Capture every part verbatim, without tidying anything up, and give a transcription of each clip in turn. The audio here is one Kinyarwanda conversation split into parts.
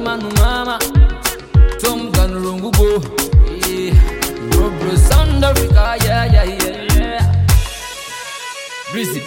manu mama Tom Ganurungu go yeah. Bro Sound Africa yeah yeah yeah yeah Breezy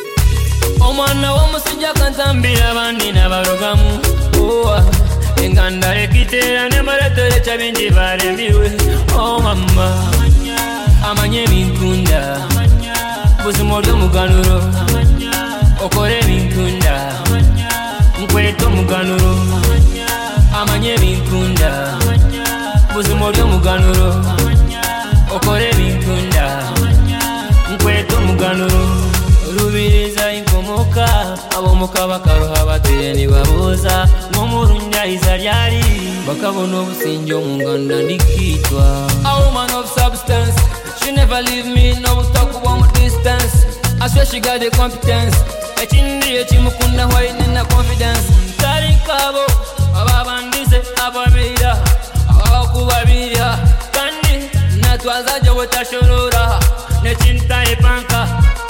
Omwana womusijja kantambira bandi nabarogamu oh enganda ekitera ne maratore chabinji baremiwe oh mama amanye minkunda buzimoryo muganuro okore minkunda nkweto muganuro amanye minkunda buzimoryo muganuro okore minkunda nkweto muganuro rubiriza inkomoka abomoka bakaroha bateye nibabuza ngomurunja izaryari bakabona obusinjo munganda ndikitwa a woman of substance she never leave me no talk about distance I swear she got the competence ekindi ekimukunda wine na confidence tarikabo ababandise abamira abakubabira kandi natwazaje wetashorora nechinta epanka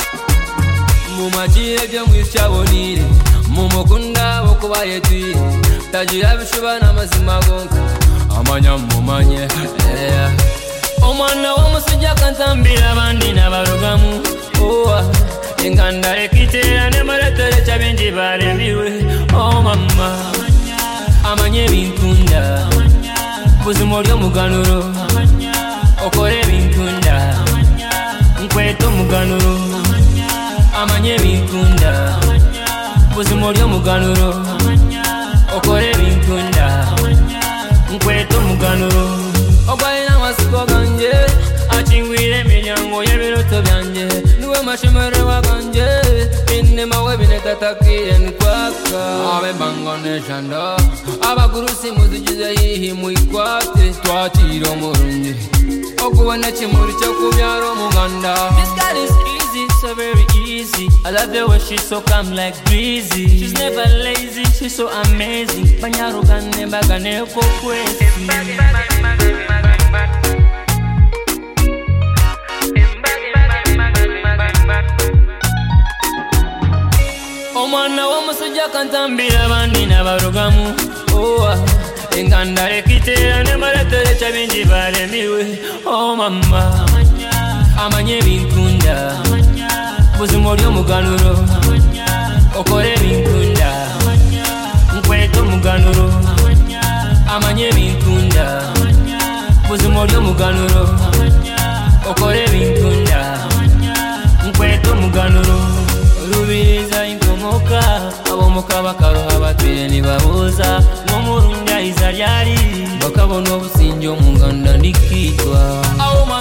mumajire byo mwishabonire mumukunda bokuba yetwire tagira bishuba namazima gonka amanya mumanye yeah. Omwana womusijja kantambira bandi nabarogamu oh enganda ekitera ne maratore chabinji baremiwe oh mama amanye binkunda buzimoryo muganuro okore binkunda nkweto muganuro amanye binkunda buzimoryo muganuro okore binkunda nkweto muganuro obayina masiko ganje achingwire milyango y'ebiroto byanje niwe mashimere waganje inema webine tatakire nkwaka abe bangone shanda abagurusi muzigize yihi muikwate twatiro murungi okubona kimuri cyo kubyaro muganda this girl is easy so very easy I love the way she's so calm like breezy she's never lazy she's so amazing banyaro ganne bagane ko kwesi omwana womusijja kantambira bandi nabarogamu oh enganda ekitera ne maratore chabinji baremiwe oh mama amanye binkunda buzimoryo muganuro okore binkunda nkweto muganuro amanye binkunda buzimoryo muganuro okore binkunda nkweto muganuro rubiriza inkomoka abomoka bakaroha bateye nibabuza ngomurunja izaryari bakabona obusinjo munganda ndikitwa